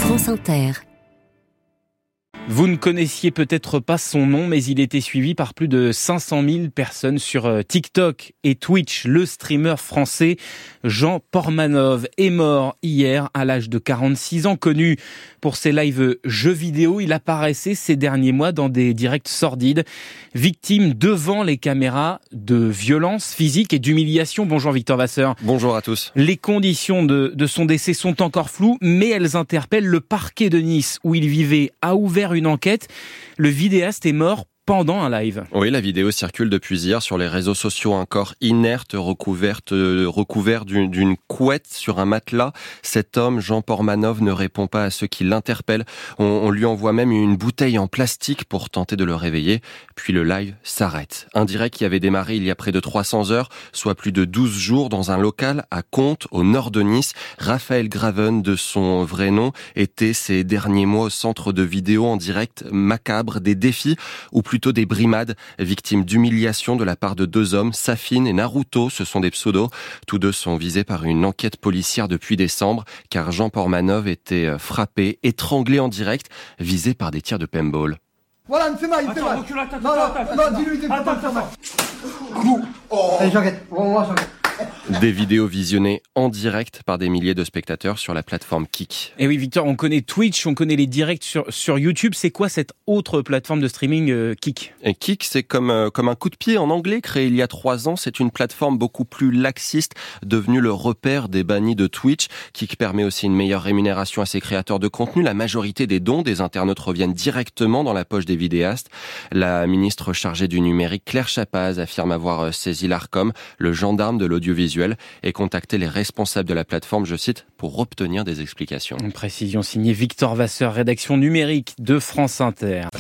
France Inter. Vous ne connaissiez peut-être pas son nom, mais il était suivi par plus de 500 000 personnes sur TikTok et Twitch. Le streamer français Jean Portmanov est mort hier à l'âge de 46 ans. Connu pour ses lives jeux vidéo, il apparaissait ces derniers mois dans des directs sordides, victime devant les caméras de violences physiques et d'humiliation. Bonjour Victor Vasseur. Bonjour à tous. Les conditions de son décès sont encore floues, mais elles interpellent. Le parquet de Nice, où il vivait, a ouvert une enquête. Le vidéaste est mort pendant un live. Oui, la vidéo circule depuis hier sur les réseaux sociaux. Un corps inerte recouvert d'une couette sur un matelas. Cet homme, Jean Portmanov, ne répond pas à ceux qui l'interpellent. On lui envoie même une bouteille en plastique pour tenter de le réveiller. Puis le live s'arrête. Un direct qui avait démarré il y a près de 300 heures, soit plus de 12 jours, dans un local à Contes, au nord de Nice. Raphaël Graven, de son vrai nom, était ces derniers mois au centre de vidéos en direct macabre, des défis, ou plutôt des brimades, victimes d'humiliation de la part de deux hommes, Safine et Naruto, ce sont des pseudos. Tous deux sont visés par une enquête policière depuis décembre, car Jean Portmanov était frappé, étranglé en direct, visé par des tirs de paintball. Voilà, il me fait mal, il me fait mal. Non, dis-lui, il me fait mal. Allez, j'arrête. J'arrête. Des vidéos visionnées en direct par des milliers de spectateurs sur la plateforme Kick. Et oui, Victor, on connaît Twitch, on connaît les directs sur YouTube. C'est quoi cette autre plateforme de streaming Kick ? Et Kick, c'est comme un coup de pied en anglais, créé il y a 3 ans. C'est une plateforme beaucoup plus laxiste, devenue le repère des bannis de Twitch. Kick permet aussi une meilleure rémunération à ses créateurs de contenu. La majorité des dons des internautes reviennent directement dans la poche des vidéastes. La ministre chargée du numérique, Claire Chapaz, affirme avoir saisi l'Arcom, le gendarme de l'audiovisuel, et contacté les responsables de la plateforme, je cite, pour obtenir des explications. Une précision signée Victor Vasseur, rédaction numérique de France Inter.